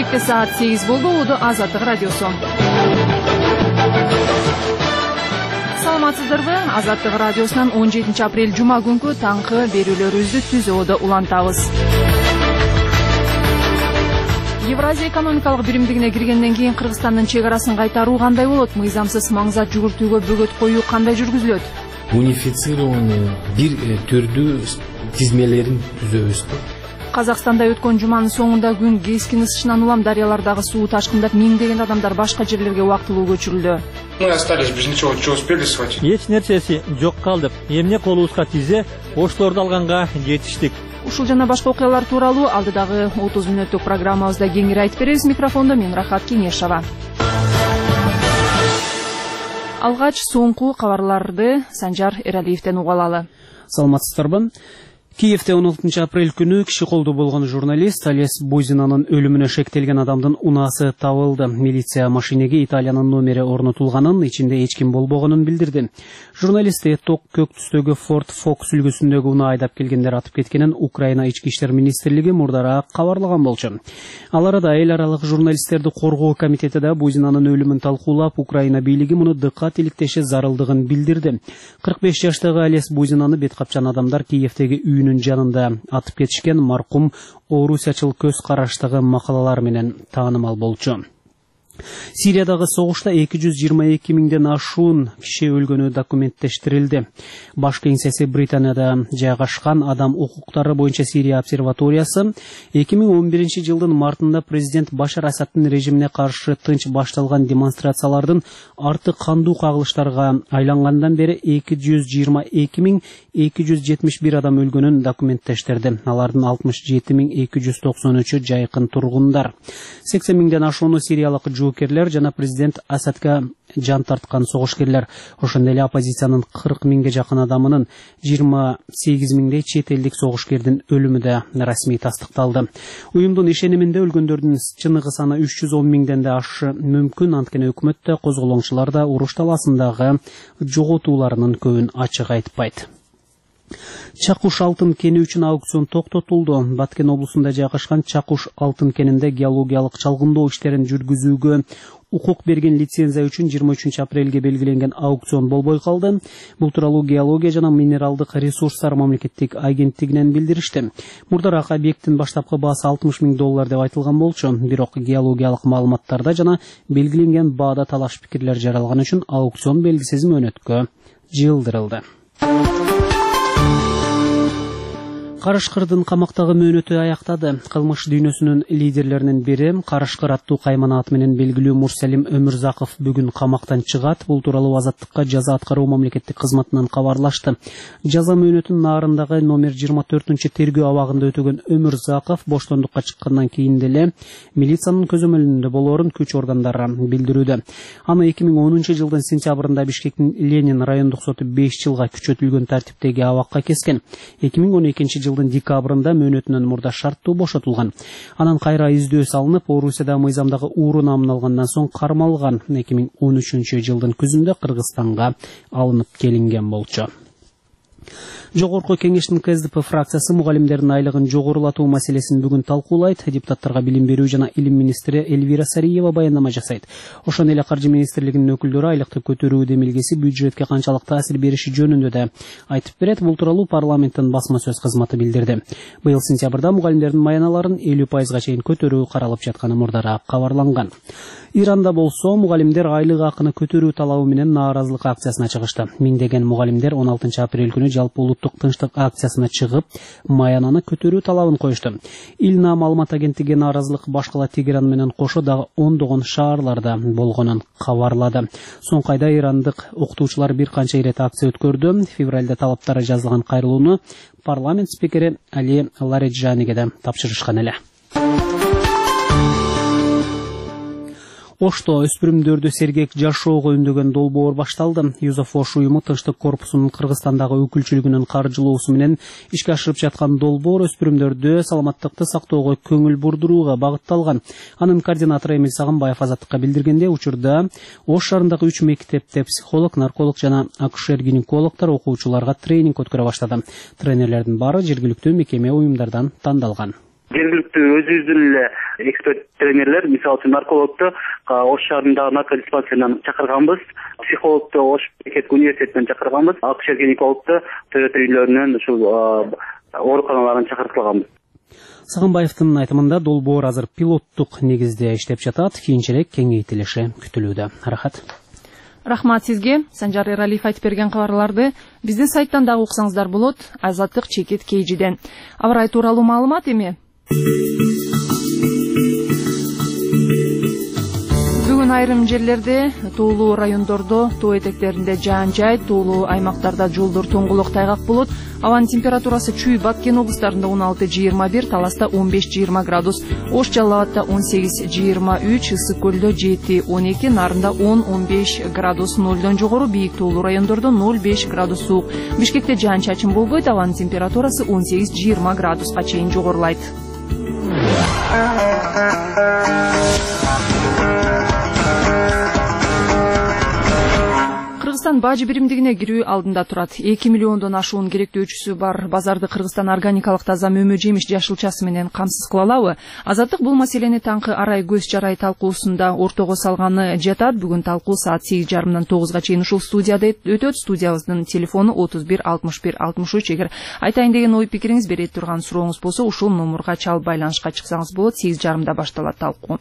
Кечке саат 8 болду. Уду Азаттык радиосу. Саламатсыздарбы? Азаттык радиосунан 17 апрель жума күнкү таңкы берүүлөрүбүздү түзөөдө улантабыз. Евразия экономикалык биримдигине киргенден кийин Кыргызстандын чек арасын кайтаруу кандай болот? Мыйзамсыз маңзат жүгүртүүгө бөгөт коюу кандай жүргүзүлөт? Унифицированный бир түрдүү тизмелерин түзөбүз. Казакстанда өткөн жуманын соңунда күн кескин ысышынан улам дарыялардагы суу ташкындап, миңдеген адамдар башка жерлерге убактылуу көчүрүлдү. Мы остались без ничего, что успели схватить. Эч нерсеси жок калдып. Эмне колубузга тизе, ошлорду алганга жетиштик. Ушул жана башка окуялар тууралуу алдыдагы 30 мүнөттүк программабызда кеңири айтып беребиз. Микрофондо мен Рахат Кеңешова. Алгач соңку кабарларды Санжар Эралиевден угалалы. Саламатсыздарбы? Киевде 16 апрель күнү киши колдуу болгон журналист Олес Бузинанын өлүмүнө шектелген адамдын унаасы табылды. Милиция машинеге Италиянын номери орнотулганын, ичинде эч ким болбогонун билдирди. Журналистти ток көк түстөгү Ford Fox үлгүсүндөгү унаа айдап келгендер атып кеткенин Украина ички иштер министрлиги мурдараак кабарлаган болчу. Ал арада эл аралык журналисттерди коргоо комитети да Бузинанын өлүмүн талкуулап, Украина бийлиги муну дыккат иликтеши зарылдыгын билдирди. 45 жаштагы Олес Бузинаны бет капчан адамдар Киевдеги үйүнүн жанында атып кетишкен. Маркум орусиячыл көз караштагы макалалар менен таанымал болчу. Сириядагы согушта 222 миңден ашуун киши өлгөнү документтештирилди. Баш кеңсеси Британияда жайгашкан Адам укуктары боюнча Сирия обсерваториясы 2011 жылдын мартында президент Башар Асаддын режимине каршы тынч башталган демонстрациялардын арты кандуу кагылыштарга айлангандан бери 222.271 адам өлгөнүн документтештирди. Алардын 67.293-ü жайкын тургундар. 80 миңден ашууну сириялык жоокерлер жана президент Асадка жан тарткан согушкерлер. Ошондой эле оппозициянын 40 миңге жакын адамынын 28 миңдей чет элдик согушкердин өлүмү да расмий тастыкталды. Уюмдун ишениминде өлгөндөрдүн чыныгы саны 310 миңден да ашы мүмкүн. Анткени өкмөт да, козголоңчулар да уруш таласындагы жоготууларынын көбүн ачык айтпайт. Чакуш алтын кени үчүн аукцион токтотулду. Баткен облусунда жайгашкан Чакуш алтын кенинде геологиялык чалгындоо иштерин жүргүзүүгө укук берген лицензия үчүн 23 апрелге белгиленген аукцион болбой калды. Бул тууралуу геология жана минералдык ресурстар мамлекеттик агенттигинен билдиришти. Мурдараак объекттин баштапкы баасы $60 миң деп айтылган болчу. Бирок геологиялык маалыматтарда жана белгиленген баада талаш пикирлер жаралган үчүн аукцион белгисиз мөөнөткө жылдырылды. Карышкырдын камактагы мөөнөтү аяктады. Кылмыш дүйнөсүнүн лидерлеринин бири Карышкыр аттуу кайманаат менен белгилүү Мурсалим Өмүрзаков бүгүн камактан чыгат. Бул тууралуу Азаттыкка жаза аткаруу мамлекеттик кызматынан кабарлашты. Жаза мөөнөтүнүн наарындагы номер 24-тергөө абагында өтөгөн Өмүрзаков боштондукка чыккандан кийин деле милициянын көзөмөлүндө болоорун күч органдары билдирүүдө. Аны 2010 жылдын сентябрында Бишкектин Ленин райондук соту 5 жылга күчөтүлгөн тартиптеги абакка кескен. 2012 жылдын декабрында мөөнөтүнөн мурда шарттуу бошотулган. Анан кайра издөө салынып, Орусияда мыйзамдагы ууру намын алгандан соң кармалган. 2013 жылдын күзүндө Кыргызстанга алынып келинген болчу. Жогорку кеңештин КСДП фракциясы мугалимдердин айлыгын жогорулатуу маселесин бүгүн талкуулайт. Депутаттарга билим берүү жана илим министри Эльвира Сариева баяндама жасайт. Ошондой эле Каржы министрлигинин өкүлдөрү айлыкты көтөрүү демилгеси бюджетке канчалык таасир бериши жөнүндө да айтып берет. Бул тууралуу парламенттин басма сөз кызматы билдирди. Быйыл сентябрда мугалимдердин маяналарын 50% чейин көтөрүү каралып жатканы мурдараак кабарланган. Иранда болсо мугалимдер айлык акыны көтөрүү талабы менен нааразылык акциясына чыгышты. Миңдеген мугалимдер 16 апрель күнү жалпы улуттук тынчтык акциясына чыгып, маянаны көтөрүү талабын коюшту. Илна маалымат агенттиги нааразылык башкала Тегеран менен кошо дагы ондогон шаарларда болгонун кабарлады. Соңку айда ирандык окутуучулар бир канча ирет акция өткөрдү. Февралда талаптары жазылган кайрылууну парламент спикери Али Лариджаниге да тапшырышкан эле. Ошто өспүрүмдөрдү сергек жашоого үндөгөн долбоор башталды. Юзов Ош уюму Тынчтык корпусунун Кыргызстандагы өкүлчүлүгүнүн каржылоосу менен ишке ашырып жаткан долбоор өспүрүмдөрдү саламаттыкты сактоого көңүл бурдурууга багытталган. Анын координатору Эмил Сагынбаев Азаттыкка билдиргенде, учурда Ош шаарындагы 3 мектепте психолог, нарколог жана акушер-гинекологдор окуучуларга тренинг өткөрө баштады. Тренерлердин баары жергиликтүү мекеме уюмдардан тандалган. жергиликтүү өзүбүздүн эле эксперт тренерлер, мисалы үчүн наркологду Ош шаарындагы наркодиспансеринен чакырганбыз, психологду Ош университетинен чакырганбыз, акушер гинекологду Toyota үйлөрүнөн ушул ооруканалардан чакыртылганбыз. Сагынбаевдин айтымында долбоор азыр пилоттук негизде иштеп жатат, кийинчерээк кеңейтилиши күтүлүүдө. Рахат. Рахмат сизге. Санжар Эралиев айтып берген кабарларды биздин сайттан дагы уксаңыздар болот. Азаттык чекит KG'ден. Абрай тууралуу маалымат эми. Бүгүн айрым жерлерде, тоолуу райондордо, тоо этектеринде жаан жайт, тоолуу аймактарда жолдор тоңголок тайгак болот. Абанын температурасы Чүй, Баткен облустарында 16-21, Таласта 15-20 градус, Ош, Жалал Абадта 18-23, Ысык көлдө 7-12, Нарында 10-15 градус, 0дон жогору, бийик тоолуу райондордо 0-5 градус суук. Бишкекте жаан чачын болбойт, абанын температурасы 18-20 градуска чейин жогорулайт. Кыргызстан бажы биримдигине кирүү алдында турат. 2 миллиондон ашуун керектөөчүсү бар базарды Кыргызстан органикалык таза мөмө жемиш жашылчасы менен камсыз кыла алабы? Азаттык бул маселени таңкы арай көз жарай талкуусунда ортого салганы жатат. Бүгүн талкуу саат 8:30 9га чейин ушул студияда өтөт. Студиябыздын телефону 31 61 63. Эгер айтайын деген ой пикириңиз, бере турган сурооңуз болсо, ушул номурга чалып байланышка чыксаңыз болот. 8:30 башталат талкуу.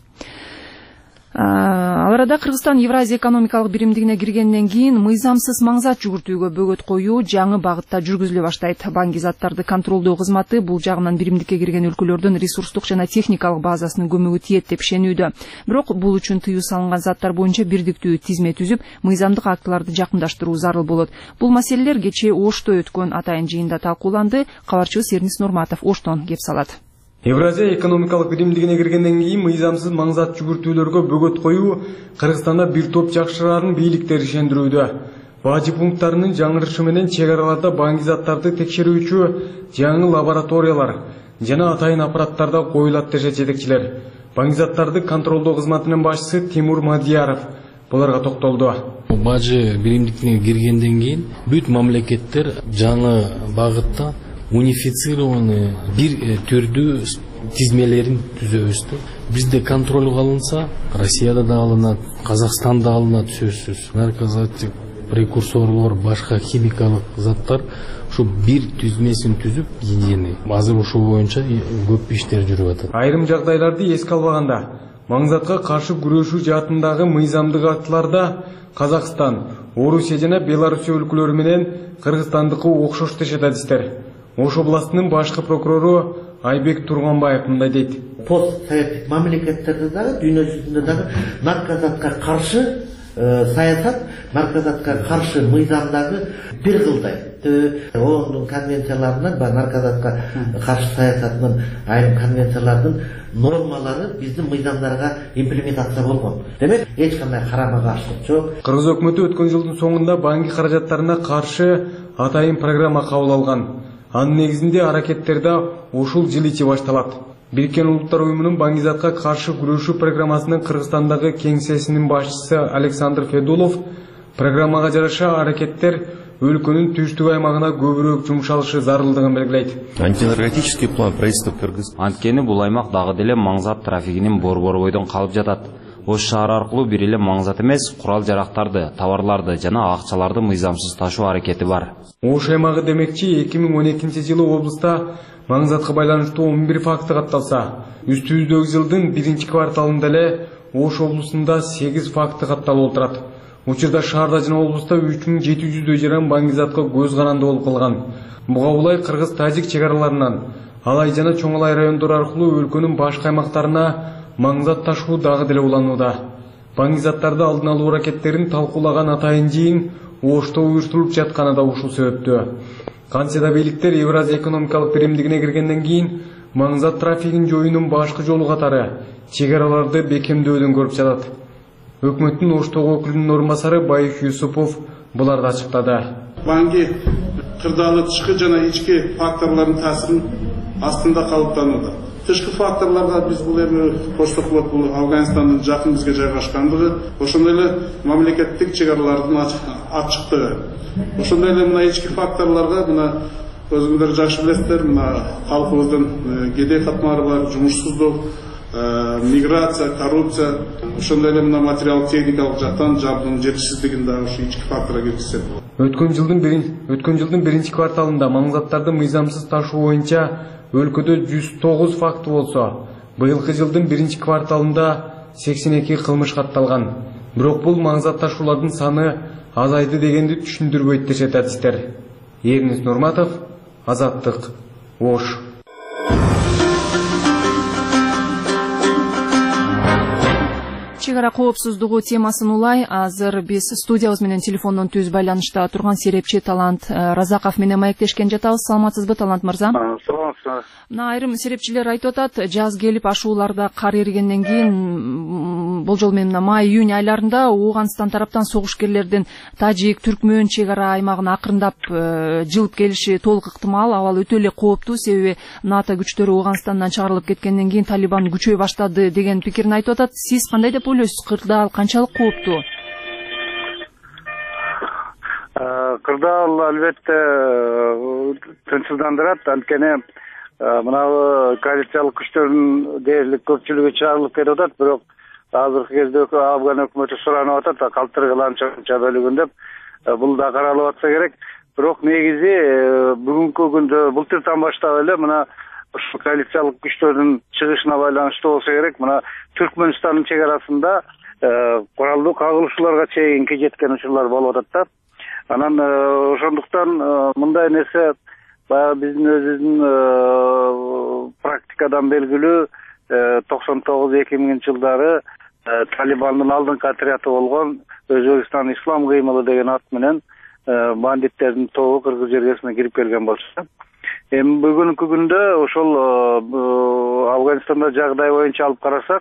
Ал арада Кыргызстан Евразия экономикалык биримдигине киргенден кийин мыйзамсыз маңзат жүгүртүүгө бөгөт коюу жаңы багытта жүргүзүлө баштайт. Банки заттарды контролдоо кызматы бул жагынан биримдикке кирген өлкөлөрдүн ресурстук жана техникалык базасынын көмөгү тиет деп ишенүүдө. Бирок бул үчүн тыюу салынган заттар боюнча бирдиктүү тизме түзүп, мыйзамдык актыларды жакындаштыруу зарыл болот. Бул маселелер кечээ Ошто өткөн атайын жыйында талкууланды. Кабарчыбыз Эрнис Нурматов Оштон кеп салат. Евразия экономикалык биримдигине киргенден кийин мыйзамсыз маңзат жүгүртүүлөргө бөгөт коюу Кыргызстанда бир топ жакшырарын бийликтер ишендирүүдө. Бажы пункттарынын жаңырышы менен чек араларда банки заттарды текшерүүчү жаңы лабораториялар жана атайын аппараттарда коюлат дешет жетекчилер. Банки заттарды контролдоо кызматынын башчысы Тимур Мадияров буларга токтолду. Бажы биримдигине киргенден кийин бүт мамлекеттер жаңы багытта унифицированный бир түрдүү тизмелерин түзөбүз. Бизде контролго алынса, Россияда да алынат, Казакстанда алынат сөзсүз. Наркозаттык прекурсорлор, башка химикалык заттар ушу бир түзмесин түзүп, единый. Азыр ушул боюнча көп иштер жүрүп атат. Айрым жагдайларды эске албаганда, маңзатка каршы күрөшүү жаатындагы мыйзамдык актыларда Казакстан, Орусия жана Беларусь өлкөлөрү менен Кыргызстандыкы окшош дешет адистер. Ош областынын башкы прокурору Айбек Турганбаев мындай дейт. Постсоветтик мамлекеттерде дагы, дүйнө жүзүндө дагы наркозатка каршы саясат, наркозатка каршы мыйзамдагы бир кылдай. ООНдун конвенцияларынан, наркозатка каршы саясатынын айрым конвенциялардын нормалары биздин мыйзамдарга имплементация болгон. Демек, эч кандай карама-каршылык жок. Кыргыз өкмөтү өткөн жылдын соңунда банки каражаттарына каршы атайын программа кабыл алган. Анын негизинде аракеттерде ушул жыл ичи башталат. Бириккен Улуттар уюмунун банки затка каршы күрөшүү программасынын Кыргызстандагы кеңсесинин башчысы Александр Федулов программага жараша аракеттер өлкөнүн түштүк аймагына көбүрөөк жумшалышы зарылдыгын белгилейт. Антинаркотический план правительства Кыргызстана. Анткени бул аймак дагы деле маңзат трафигинин борборбойдон калып жатат. Ош шаар аркылуу бир эле маңзат эмес, курал жарактарды, товарларды жана акчаларды мыйзамсыз ташуу аракети бар. Ош аймагы демекчи 2012-жылы облуста маңзатка байланыштуу 11 факты катталса, үстүбүздөгү жылдын 1-кварталында эле Ош облусунда 8 факты катталып отурат. Учурда шаарда жана облуста 3700 жаран банки затка көз каранды болуп калган. Буга улай кыргыз-тажик чек араларынан, Алай жана Чоңалай райондору аркылуу өлкөнүн башка аймактарына маңзат ташуу дагы деле уланууда. Банки заттарды алдын алуу аракеттерин талкуулаган атайын жыйын Ошто уюштурулуп жатканы да ушул себептөө. Кантсе да бийликтер Евразия экономикалык биримдигине киргенден кийин маңзат трафигин жоюунун башкы жолу катары чек араларды бекемдөөдөн көрүп жатат. Өкмөттүн Оштогу өкүлүнүн орун басары Байыш Юсупов буларды ачыктады. Банки кырдаалы тышкы жана ички факторлордун таасирин астында калыптанууда. Тышкы факторлорго биз бул эми Коштоклот бул Афганистандын жакын бизге жайгашкандыгы, ошондой эле мамлекеттик чек аралардын ачыктыгы. Ошондой эле мына ички факторлорго мына өзүңүздөр жакшы билесиздер, мына калкыбыздын кедей катмары бар, жумушсуздук, миграция, коррупция, ошондой эле мына материалдык техникалык жактан жабдуунун жетишсиздигин дагы ушу ички факторго киргизет. Өткөн жылдын биринчи кварталында маңзаттарды мыйзамсыз ташуу боюнча өлкөдө 109 факты болсо, быйылкы жылдын биринчи кварталында 82 кылмыш катталган. Бирок бул маңзат ташуулардын саны азайды дегенди түшүндүрбөйт дешет адистер. Эрнис Нурматов, Азаттык, Ош. Чегара коопсуздугу темасын улай азыр биз студиябыз менен телефондон түз байланышта турган серепчи Талант Разаков менен маектешкен жатабыз. Саламатсызбы, Талант мырза? Саламатсызбы. Мына айрым серепчилер айтып атат, жаз келип ашууларда кар эригенден кийин болжол менен мына май-июнь айларында Ооганстан тараптан согушкерлердин Тажик, Түркмөн чегара аймагына акырындап жылып келиши толук ыктымал. Абал өтө эле кооптуу, себеби НАТО күчтөрү Ооганстандан чыгарылып кеткенден кийин Талибан күчөй баштады деген пикирин айтып атат. Сиз кандай деп ойлойсуз? Кырдаал канчалык кооптуу? Кырдаал албетте тынчсыздандырат, анткени мына коалициялык күчтөрдүн дээрлик көпчүлүгү чыгарылып кетип атат, бирок азыркы кезде Афган өкмөтү суранып атат, калтыргыланча бөлүгүн деп. Бул да каралып атса керек. Бирок негизи бүгүнкү күндө былтыртан баштап эле мына ушу коалициялык күчтөрдүн чыгышына байланыштуу болсо керек, мына Түркмөнстандын чегарасында куралдуу кагылышууларга чейинки жеткен учурлар болуп атат да. Анан ошондуктан мындай нерсе баягы биздин өзүбүздүн практикадан белгилүү 99-2000 жылдары Талибандын алдыңкы отряды болгон Өзбекстан Ислам кыймылы деген ат менен бандиттердин тобу Кыргыз жергесине кирип келген болчу. Эми бүгүнкү күндө ошол Афганистанда жагдай боюнча алып карасак,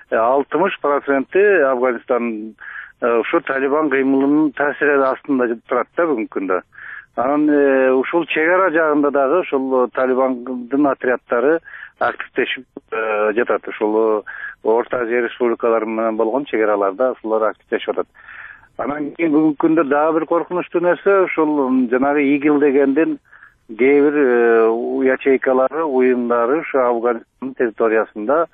60% Афганистан ушу Талибан кыймылынын таасири астында турат да бүгүнкү күндө. Анан ушул чегара жагында дагы ушул Талибандын отряддары активдешип жатат. Ушул Орто Азия республикалары менен болгон чегараларда ушулар активдешип атат. Анан кийин бүгүнкү күндө дагы бир коркунучтуу нерсе, ушул жанагы ИГИЛ дегендин кээ бир ячейкалары, уюмдары ушу Афганистан территориясында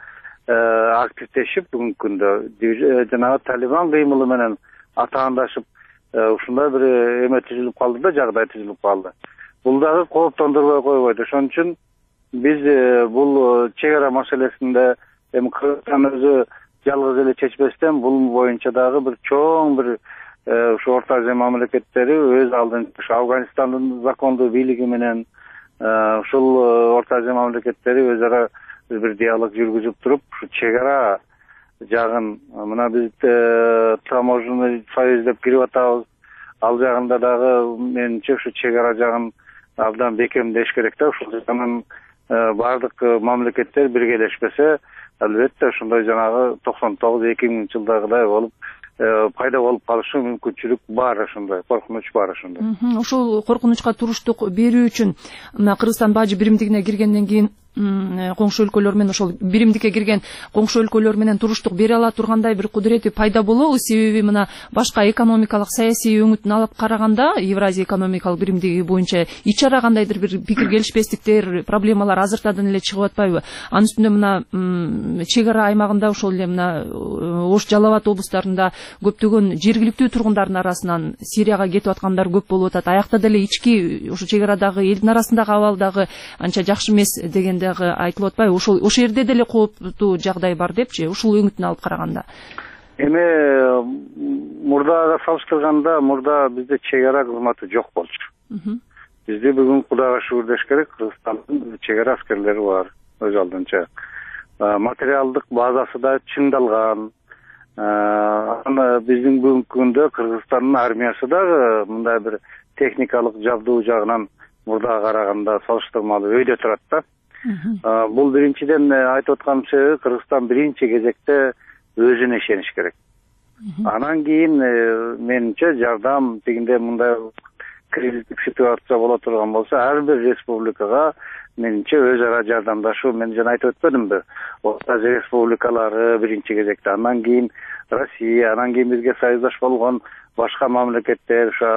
активдешип бүгүнкү күндө жанагы Талибан кыймылы менен атаандашып ушундай бир эме түзүлүп калды да, жагдай түзүлүп калды. Бул дагы кооптондурбой койбойт. Ошон үчүн биз бул чегара маселесинде эми Кыргызстан өзү жалгыз эле чечпестен бул боюнча дагы бир чоң бир ушу Орто Азия мамлекеттери өз алдынча ушу Афганистандын закондуу бийлиги менен ушул Орто Азия мамлекеттери өз ара бир диалог жүргүзүп туруп, ушу чегара жагын мына биз таможенный союз деп кирип атабыз. Ал жагында дагы менимче ушу чегара жагын абдан бекемдеш керек да. Ушул жагынан бардык мамлекеттер биргелешпесе, албетте ошондой жанагы 99-2000 жылдагыдай болуп пайда болуп калышы мүмкүнчүлүк бар, ошондой коркунуч бар ошондой. Ошол коркунучка туруштук берүү үчүн мына Кыргызстан бажы биримдигине киргенден кийин коңшу өлкөлөр менен ошол биримдикке кирген коңшу өлкөлөр менен туруштук бере ала тургандай бир кудурети пайда болобу? Себеби мына башка экономикалык саясий өңүтүн алып караганда Евразия экономикалык биримдиги боюнча ич ара кандайдыр бир пикир келишпестиктер, проблемалар азыртадан эле чыгып атпайбы? Анын үстүндө мына чегара аймагында ошол эле мына Ош, Жалал Абад облустарында көптөгөн жергиликтүү тургундардын арасынан Сирияга кетип аткандар көп болуп атат. Аякта деле ички ушу чегарадагы элдин арасындагы абал дагы анча жакшы эмес деген айтылып атпайбы? Ошол жерде деле кооптуу жагдай бар депчи, ушул өңүтүн алып караганда. Эми мурдага салыштырганда мурда бизде чегара кызматы жок болчу. Бизде бүгүн Кудайга шүгүр деш керек, Кыргызстандын чегара аскерлери бар өз алдынча. Материалдык базасы да чыңдалган. Биздин бүгүнкү күндө Кыргызстандын армиясы дагы мындай бир техникалык жабдуу жагынан мурдага караганда салыштырмалуу өйдө турат да. Бул биринчиден айтып аткан себеби Кыргызстан биринчи кезекте өзүнө ишениш керек. Анан кийин менимче жардам дегенде мындай кризистик ситуация боло турган болсо ар бир республикага менимче өз ара жардамдашуу, мен жана айтып өтпөдүмбү? Орто Азия республикалары биринчи кезекте, андан кийин Россия, анан кийин бизге союздаш болгон башка мамлекеттер, ошо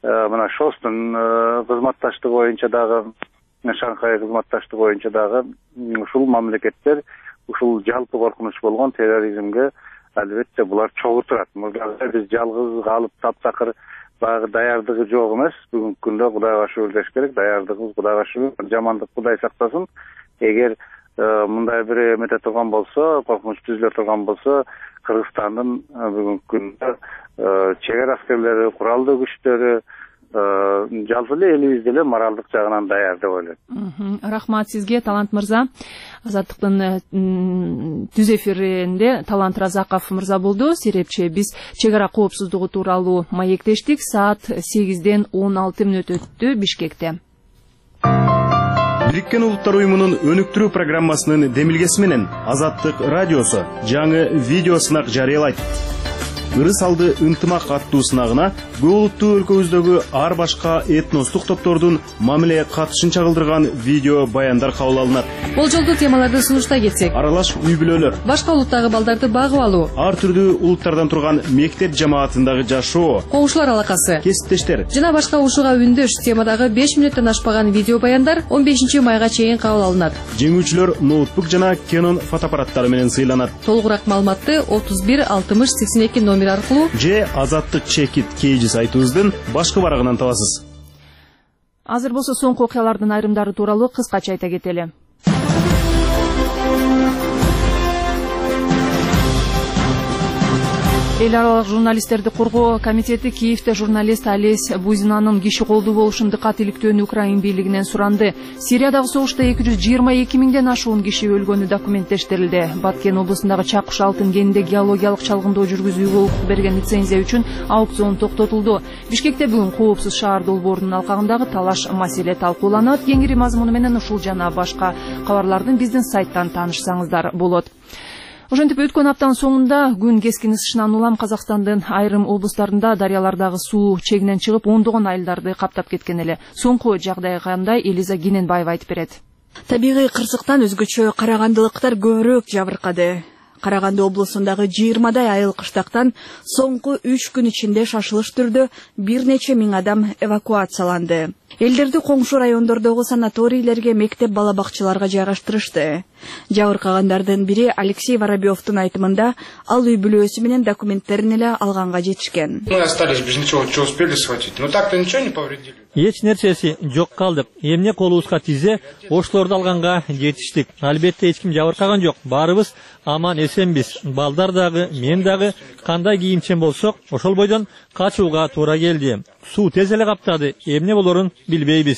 мына ШОСтун кызматташтыгы боюнча дагы, Шанхай кызматташтыгы боюнча дагы ушул мамлекеттер ушул жалпы коркунуч болгон терроризмге албетте булар чогуу турат. Мурда биз жалгыз калып таптакыр баягы даярдыгы жок эмес. Бүгүнкү күндө Кудайга шүгүр деш керек. Даярдыгыбыз Кудайга шүгүр. Жамандык Кудай сактасын. Эгер мындай бир эмете турган болсо, коркунуч түзүлө турган болсо, Кыргызстандын бүгүнкү күндө чек ара аскерлери, куралдуу күчтөрү, жалпы эле элибиз деле моралдык жагынан даяр деп ойлойм. Рахмат сизге, Талант мырза. Азаттыктын түз эфиринде Талант Разаков мырза болду. Серепчи биз чек ара коопсуздугу тууралуу маектештик. Саат 8-ден 16 мүнөт өттү Бишкекте. Бириккен Улуттар уюмунун өнүктүрүү программасынын демилгеси менен Азаттык радиосу жаңы видео сынак жарыялайт. Ырыс алды ынтымак аттуу сынагына көп улуттуу өлкөбүздөгү ар башка этностук топтордун мамиле катышын чагылдырган видео баяндар кабыл алынат. Болжолдуу темаларды сунуштай кетсек: аралаш үй бүлөлөр, башка улуттагы балдарды багып алуу, ар түрдүү улуттардан турган мектеп жамаатындагы жашоо, коңшулар алакасы, кесиптештер жана башка ушуга үндөш темадагы 5 мүнөттөн ашпаган видео баяндар 15 майга чейин кабыл алынат. Жеңүүчүлөр ноутбук жана Canon фотоаппараттары менен сыйланат. Толугураак маалыматты 31 60 82 номер аркылуу же Азаттык чекит KG сайтыбыздын башкы барагынан табасыз. Азыр болсо соңку окуялардын айрымдары тууралуу кыскача айта кетели. Эл аралык журналисттерди коргоо комитети Киевде журналист Олесь Бузинанын киши колдуу болушун дыкат иликтөөнү Украин бийлигинен суранды. Сириядагы согушта 222 миңден ашуун киши өлгөнү документтештирилди. Баткен облусундагы Чакуш алтын кенинде геологиялык чалгындоо жүргүзүүгө укук берген лицензия үчүн аукцион токтотулду. Бишкекте бүгүн Коопсуз шаар долбоорунун алкагындагы талаш маселе талкууланат. Кеңири мазмуну менен ушул жана башка кабарлардын биздин сайттан таанышсаңыздар болот. Ошентип өткөн аптанын соңунда күн кескин ысышынан улам Казакстандын айрым облустарында дарыялардагы суу чегинен чыгып, ондогон айылдарды каптап кеткен эле. Соңку жагдай кандай, Элиза Гененбаева айтып берет. Табигый кырсыктан өзгөчө карагандылыктар көбүрөөк жабыркады. Караганды облусундагы 20дай айыл кыштактан соңку 3 күн ичинде шашылыш түрдө бир нече миң адам эвакуацияланды. Элдерди коңшу райондордогу санаторийлерге, мектеп балабакчаларга жайгаштырышты. Жабыркагандардын бири Алексей Воробьевдун айтымында, ал үй бүлөсү менен документтерин эле алганга жетишкен. Мы остались без ничего, что успели схватить. Но так-то ничего не повредили. Эч нерсеси жок калдык. Эмне колубузга тизе, ошлорду алганга жетиштик. Албетте эч ким жабыркаган жок. Баарыбыз аман эсенбиз. Балдар дагы, мен дагы кандай кийимчен болсок, ошол бойдон качууга туура келди. Суу тез эле каптады. Эмне болорун билбейбиз.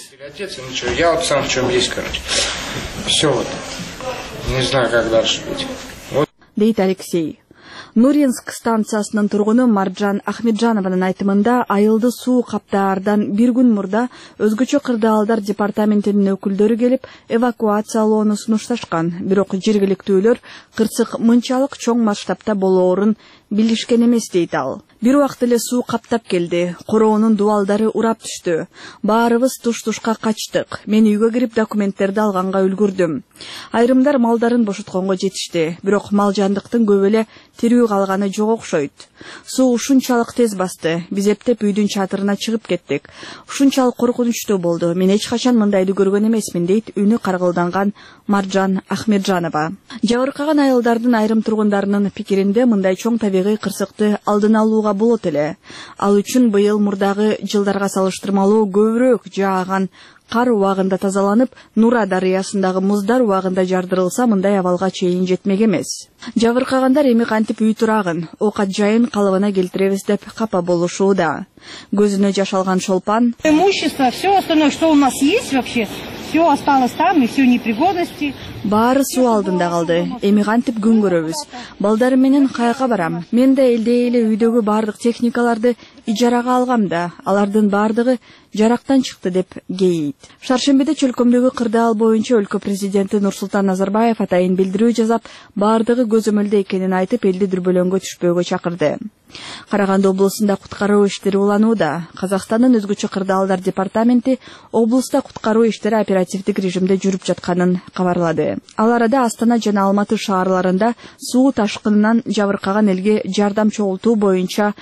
Я вот сам в чем есть, короче. Все вот. Не знаю, как дальше быть. Вот. Дейт Алексей. Нуринск станциясынын тургуну Маржан Ахмеджанованын айтымында, айылды суу каптаардан бир күн мурда өзгөчө кырдаалдар департаментинин өкүлдөрү келип эвакуациялоону сунушташкан. Бирок жергиликтүүлөр кырсык мынчалык чоң масштабта болоорун билишкен эмес дейт ал. Бир убакыт эле суу каптап келди. Короонун дубалдары урап түштү. Баарыбыз туш-тушка качтык. Мен үйгө кирип документтерди алганга үлгүрдүм. Айрымдар малдарын бошотконго жетишти. Бирок мал жандыктын көп эле тирүү калганы жок окшойт. Суу ушунчалык тез басты. Биз эптеп үйдүн чатырына чыгып кеттик. Ушунчалык коркунучтуу болду. Мен эч качан мындайды көргөн эмесмин дейт үнү каргылданган Маржан Ахмеджанова. Жабыркаган айылдардын айрым тургундарынын пикиринде мындай чоң табигый кырсыкты алдын алууга болот эле. Ал үчүн быйыл мурдагы жылдарга салыштырмалуу көбүрөөк жааган кар убагында тазаланып, Нура дарыясындагы муздар убагында жардырылса, мындай абалга чейин жетмек эмес. Жабыркагандар эми кантип үй турагын, оокат жайын калыбына келтиребиз деп капа болушууда. Көзүнө жаш алган Шолпан: имущество, все остальное, что у нас есть вообще, все осталось там и все непригодности. Баары суу алдында калды. Эми кантип күн көрөбүз. Балдарым менен каяка барам. Мен да элдей эле үйдөгү бардык техникаларды ижарага алгам да, алардын бардыгы жарактан чыкты деп кейийт. Шаршембиде чөлкөмдөгү кырдаал боюнча өлкө президенти Нурсултан Назарбаев атайын билдирүү жасап, бардыгы көзөмөлдө экенин айтып, элди дүрбөлөңгө түшпөөгө чакырды. Караганды облусунда куткаруу иштери уланууда. Казакстандын өзгөчө кырдаалдар департаменти облуста куткаруу иштери оперативдик режимде жүрүп жатканын кабарлады. Ал арада Астана жана Алматы шаарларында суу ташкынынан жабыркаган элге жардам чогултуу боюнча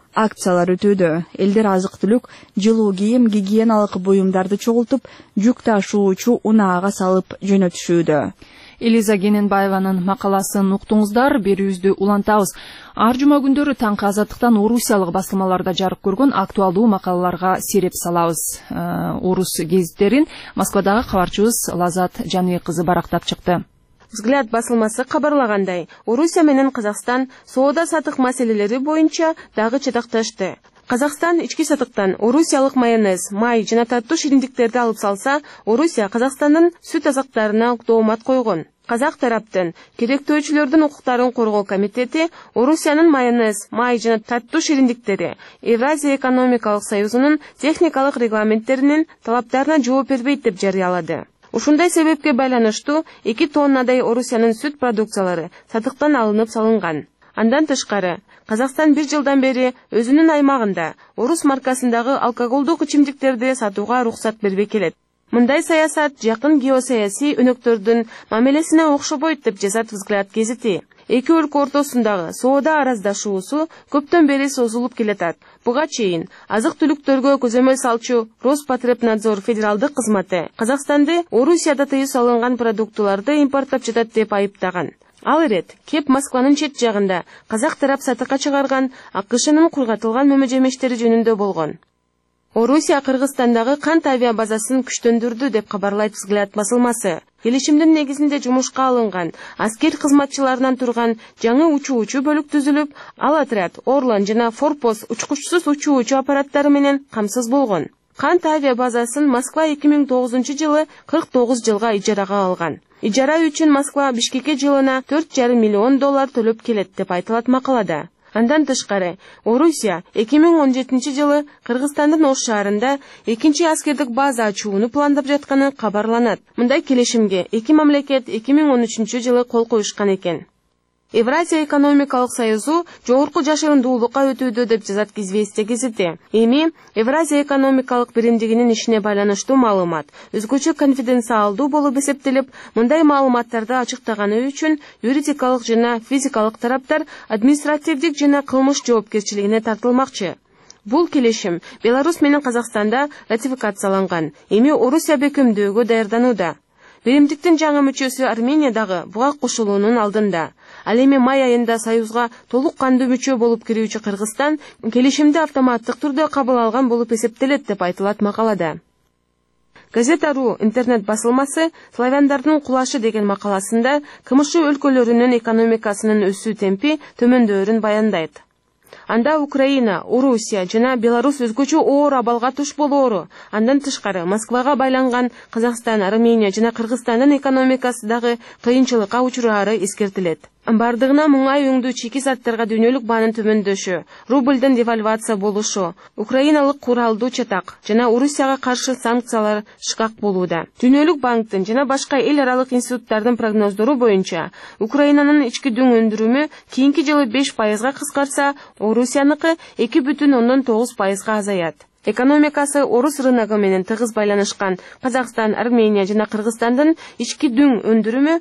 акциялар өтүүдө. Элдер азык-түлүк, жылуу кийим, гигиеналык буюмдарды чогултуп, жүк ташуучу унаага салып жөнөтүшүүдө. Элиза Гененбаеванын макаласын уктуңуздар, берүүбүздү улантабыз. Ар жума күндөрү таңкы азаттыктан орусиялык басылмаларда жарык көргөн актуалдуу макалаларга сереп салабыз. Орус гезиттерин Москвадагы кабарчыбыз Лазат Жаный кызы барактап чыкты. Взгляд басылмасы кабарлагандай, Орусия менен Казакстан соода-сатык маселелери боюнча дагы чатакташты. Казакстан ички сатыктан орусиялык майонез, май жана таттуу шириндиктерди алып салса, Орусия Казакстандын сүт азыктарына доомат койгон. Казак тараптын керектөөчүлөрдүн укуктарын коргоо комитети Орусиянын майонез, май жана таттуу шириндиктери Евразия экономикалык союзунун техникалык регламенттеринин талаптарына жооп бербейт деп жарыялады. Ушундай себепке байланыштуу 2 тоннадай Орусиянын сүт продукциялары сатыктан алынып салынган. Андан тышкары, Казакстан 1 жылдан бери өзүнүн аймагында Орус маркасындагы алкоголдук ичимдиктерди сатууга уруксат бербей келет. Мындай саясат жакын геосаясий өнөктөрдүн мамилесине окшобойт деп жазат Взгляд гезити. Эки өлкө ортосундагы соода араздашуусу көптөн бери созулуп келатат. Буга чейин азык-түлүктөргө көзөмөл салчу Роспотребнадзор федералдык кызматы Казакстанды Орусияда тыюу салынган продуктуларды импорттап жатат деп айыптаган. Ал ирет кеп Москванын чет жагында казак тарап сатыкка чыгарган АКШнын кургатылган мөмөжемештери жөнүндө болгон. Орусия Кыргызстандагы кант авиабазасын күчтөндүрдү деп кабарлайт Взгляд басылмасы. Келишимдин негизинде жумушка алынган аскер кызматчыларынан турган жаңы учуучу бөлүк түзүлүп, ал отряд Орлан жана Форпост учкучсуз учуучу аппараттары менен камсыз болгон. Кант авиабазасын Москва 2009 жылы 49 жылга ижарага алган. Ижара үчүн Москва Бишкекке жылына $4,5 миллион төлөп келет деп айтылат макалада. Андан тышкары, Орусия 2017 жылы Кыргызстандын Ош шаарында экинчи аскердик база ачууну пландап жатканы кабарланат. Мындай келишимге эки мамлекет 2013 жылы кол коюшкан экен. Евразия экономикалык союзу жогорку жашырындуулукка өтүүдө деп жазат Известия гезити. Эми Евразия экономикалык биримдигинин ишине байланыштуу маалымат өзгөчө конфиденциалдуу болуп эсептелип, мындай маалыматтарды ачыктаганы үчүн юридикалык жана физикалык тараптар административдик жана кылмыш жоопкерчилигине тартылмакчы. Бул келишим Беларусь менен Казакстанда ратификацияланган. Эми Орусия бекемдөөгө даярданууда. Биримдиктин жаңы мүчөсү Армения дагы буга кошулуунун алдында. Ал эми май айында Союзга толук кандуу мүчө болуп кирүүчү Кыргызстан келишимди автоматтык түрдө кабыл алган болуп эсептелет деп айтылат макалада. Газета.ру интернет басылмасы славяндардын кулашы деген макаласында КМШ өлкөлөрүнүн экономикасынын өсүү темпи төмөндөөрүн баяндайт. Анда Украина, Орусия жана Беларусь өзгөчө оор абалга туш болоору, андан тышкары Москвага байланган Казакстан, Армения жана Кыргызстандын экономикасы дагы кыйынчылыкка учурары эскертилет. Бардыгына муңай өңдүү чийки заттарга дүйнөлүк баанын төмөндөшү, рубльдин девальвация болушу, украиналык куралдуу чатак жана Орусияга каршы санкциялар шкак болууда. Дүйнөлүк банктын жана башка эл аралык институттардын прогноздору боюнча, Украинанын ички дүң өндүрүмү кийинки жылы 5%га кыскарса, Орусияныкы 2,9%га азаят. Экономикасы орус рыногу менен тыгыз байланышкан Казакстан, Армения жана Кыргызстандын ички дүң өндүрүмү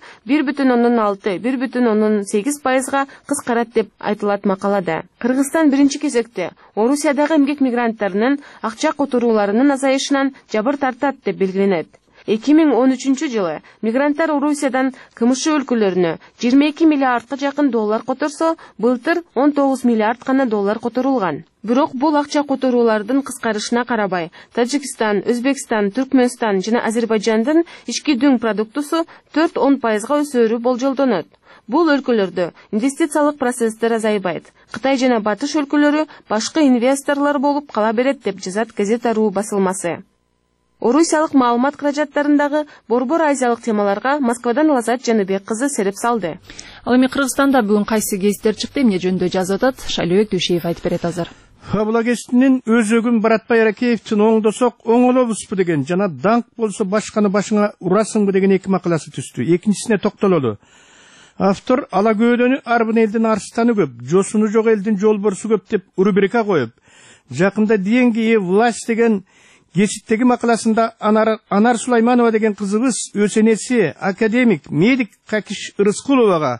1,6–1,8%га кыскарат деп айтылат макалада. Кыргызстан биринчи кезекте Орусиядагы эмгек мигранттарынын акча которууларынын азайышынан жабыр тартат деп белгиленет. 2013 жылы мигранттар Орусиядан КМШ өлкөлөрүнө 22 миллиардка жакын доллар которсо, былтыр 19 миллиард гана доллар которулган. Бирок бул акча которуулардын кыскарышына карабай, Тажикстан, Өзбекстан, Түркмөнстан жана Азербайжандын ички дүң продуктусу 4–10%га өсөөрү болжолдонот. Бул өлкөлөрдө инвестициялык процесстер азайбайт. Кытай жана Батыш өлкөлөрү башкы инвесторлор болуп кала берет деп жазат Газета.ру басылмасы. Орусиялык маалымат каражаттарындагы борбор азиялык темаларга Москвадан Лазат Жаныбек кызы сереп салды. Ал эми Кыргызстанда бүгүн кайсы гезиттер чыкты, эмне жөнүндө жазып атат? Шайлообек Төшеев айтып берет азыр. Фабула гезитинин өзөгүн Баратбай Аракеевдин оңдосок оңолобузбу деген жана даңк болсо башканы башыңа урасыңбы деген эки макаласы түстү. Экинчисине токтололу. Автор ала көөнөнү арбын элдин арстаны көп, жосуну жок элдин жолборсу көп деп урубрика коюп, жакында деньги власть деген гезиттеги макаласында Анар Сулайманова деген кызыбыз өз энеси академик медик Какиш Рыскуловага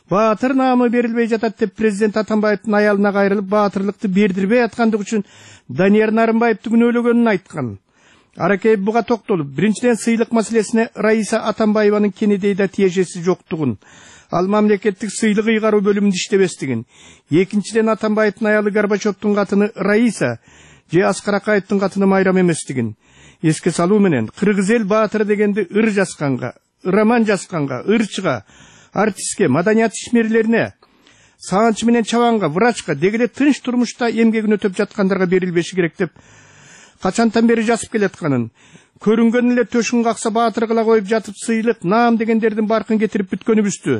Баатыр наамы берилбей жатат деп президент Атамбаевдин аялына кайрылып, баатырлыкты бердирбей аткандык үчүн Данияр Нарымбаевди күнөөлөгөнүн айткан. Аракеев буга токтолуп, биринчиден сыйлык маселесине Раиса Атамбаеванын Кенедейде тиешеси жоктугун, ал мамлекеттик сыйлык ыйгаруу бөлүмүндө иштебестигин. Экинчиден Атамбаевдин аялы Горбачевдун катыны Раиса же Аскар Акаевдин катыны Майрам эместигин эске салуу менен кыргыз эл баатыры дегенди ыр жазганга, роман жазганга, ырчыга, артистке, маданият ишмерлерине, саанчы менен чабанга, врачка, дегеле тынч турмушта эмгегин өтөп жаткандарга берилбеши керек деп качантан бери жазып келатканын, көрүнгөн эле төшүн какса баатыр кыла коюп жатып сыйлык, наам дегендердин баркын кетирип бүткөнүбүздү.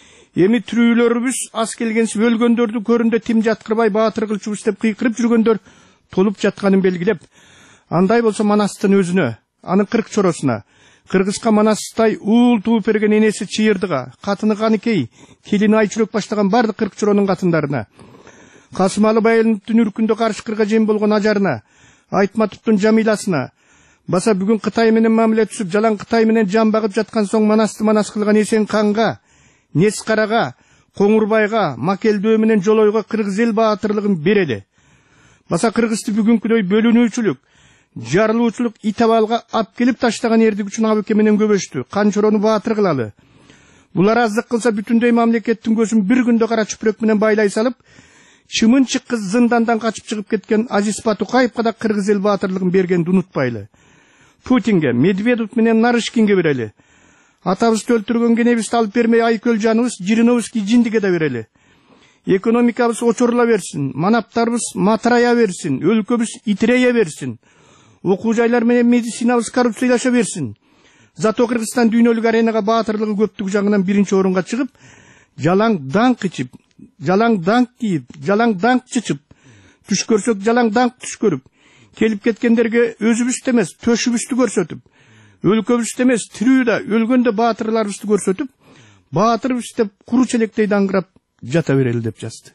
Эми тирүүлөрүбүз аз келгенсип өлгөндөрдү көрүндө тим жаткырбай баатыр кылчубуз деп кыйкырып жүргөндөр толуп жатканын белгилеп, андай болсо Манастын өзүнө, анын 40 чоросуна, Кыргызга Манастай уул тууп берген энеси Чыйырдыга, катыны Каныкей, келини Айчүрөк баштаган бардык 40 чоронун катындарына, Касымалы Байыловдун үркүндө каршы кырга жем болгон ажарына, Айтматовдун Жамиласына, баса бүгүн Кытай менен мамиле түзүп, жалаң Кытай менен жан багып жаткан соң Манасты манас кылган Эсен канга, Нескарага, Коңурбайга, Макелдөө менен Жолойго кыргыз эл баатырлыгын берели. Баса кыргызды бүгүнкүдөй бөлүнүүчүлүк, жарылуучулук итабалга ап келип таштаган эрдик үчүн абыке менен көбөштү. Канчорону баатыр кылалы. Булар аздык кылса бүтүндөй мамлекеттин көзүн бир күндө кара чүпүрөк менен байлай салып, чымынчык кыз зындандан качып чыгып кеткен Азиз Батукаевга да кыргыз эл баатырлыгын бергенди унутпайлы. Путинге, Медведев менен Нарышкинге берели. Атабызды өлтүргөн кенебизди алып бермей айкөл жаныбыз, Жириновский жиндиге да берели. Экономикабыз очорула берсин, манаптарыбыз матырая берсин, өлкөбүз итирeye берсин. Окуу жайлар менен медицинабыз коррупциялаша берсин. Зато Кыргызстан дүйнөлүк аренага баатырлыгы көптүк жагынан биринчи орунга чыгып, жалаң даңк ичип, жалаң даңк кийип, жалаң даңк чычып, түш көрсөк жалаң даңк түш көрүп, келип кеткендерге өзүбүздү эмес, төшүбүздү көрсөтүп, өлкөбүздү эмес, тирүүдө, өлгөндө баатырларыбызды көрсөтүп, баатырбыз деп куру челектей даңгырап жата берели деп жазды.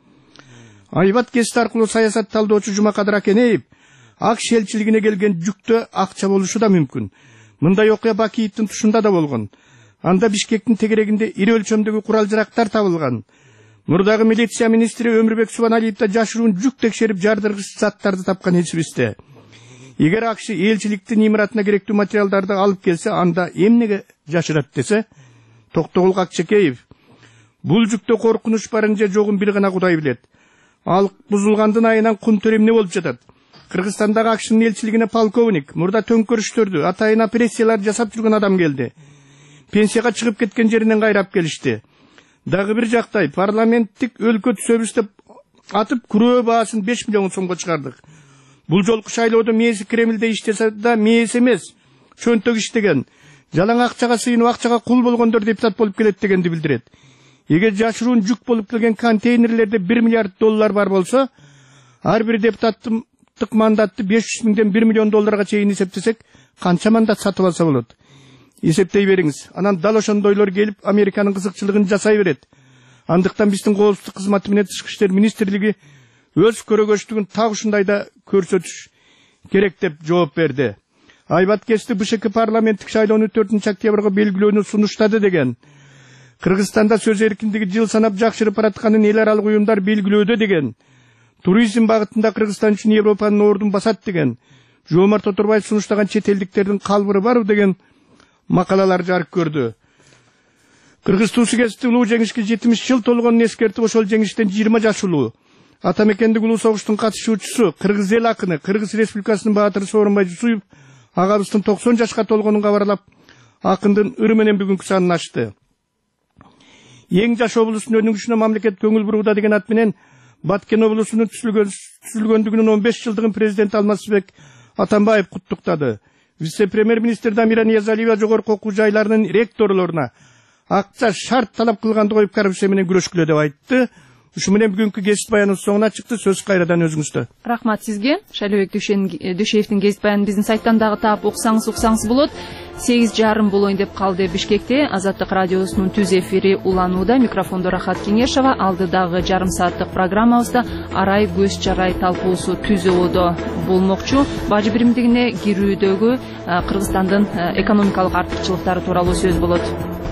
Айбат кести аркылуу саясат талдоочу Жумакадыр Акенеев ак шелчилигине келген жүктө акча болушу да мүмкүн. Мындай окуя Бакиевдин тушунда да болгон. Анда Бишкектин тегерегинде ири өлчөмдөгү курал-жарактар табылган. Мурдагы милиция министри Өмүрбек Субаналиев да жашыруун жүк текшерип жардыргыч заттарды тапкан эсибизде. Эгер акчы элчиликтин имаратына керектүү материалдарды алып келсе, анда эмнеге жашырат десе, Токтогул Акчекеев, бул жүктө коркунуч барын же жогун бир гана Кудай билет. Ал бузулгандын айынан кун төремне болуп жатат. Кыргызстандагы акчынын элчилигине полковник, мурда төңкөрүштөрдү, атайын операциялар жасап жүргөн адам келди. Пенсияга чыгып кеткен жеринен кайрап келишти. Дагы бир жактай парламенттик өлкө түзөбүз деп атып күрөө баасын 5 миллион сомго чыгардык. Бул жолку шайлоодо мээси Кремлде иштесе да мээси эмес, чөнтөк иштеген, жалаң акчага сыйынып акчага кул болгондор депутат болуп келет дегенди билдирет. Эгер жашыруун жүк болуп келген контейнерлерде 1 миллиард доллар бар болсо, ар бир депутаттын мандатты 500 миңден 1 миллион долларга чейин эсептесек, канча мандат сатып алса болот? Эсептей бериңиз. Анан дал ошондойлор келип Американын кызыкчылыгын жасай берет. Андыктан биздин коопсуздук кызматы менен Тышкы иштер министрлиги өз көрөгөчтүгүн так ушундайда көрсөтүш керек деп жооп берди. Айбат кести БШК парламенттик шайлоону 4-октябрга белгилөөнү сунуштады деген. Кыргызстанда сөз эркиндиги жыл санап жакшырып баратканын эл аралык уюмдар белгилөөдө деген. Туризм багытында Кыргызстан үчүн Европанын ордун басат деген. Жоомарт Оторбаев сунуштаган чет элдиктердин калбыры бар деген макалалар жарык көрдү. Кыргыз туусу кести улуу жеңишке 70 жыл толгонун эскертип, ошол жеңиштен 20 жаш улуу. Атамекендик улуу согуштун катышуучусу, Кыргыз эл акыны, Кыргыз Республикасынын баатыры Сооронбай Жусуев агабыздын 90 жашка толгонун кабарлап, акындын ыры менен бүгүнкү санын ачты. Эң жаш облустун өнүгүшүнө мамлекет көңүл бурууда деген ат менен Баткен облусунун түзүлгөндүгүнүн 15 жылдыгын президент Алмазбек Атамбаев куттуктады. Вице-премьер-министр Дамира Ниязалиева жогорку окуу жайларынын ректорлоруна акча шарт талап кылганды коюп коррупция менен күрөшкүлө деп айтты. Ушу менен бүгүнкү кесип баяныбыз соңуна чыкты. Сөз кайрадан өзүңүздө. Рахмат сизге. Шайлообек Дүйшеевдин кесип баянын биздин сайттан дагы таап уксаңыз болот. 8:30 болоюн деп калды Бишкекте. Азаттык радиосунун түз эфири уланууда. Микрофондо Рахат Кеңешова. Алдыдагы жарым сааттык программабызда арай көз жарай талкуусу түзүүдө болмокчу. Бажы биримдигине кирүүдөгү Кыргызстандын экономикалык артыкчылыктары тууралуу сөз болот.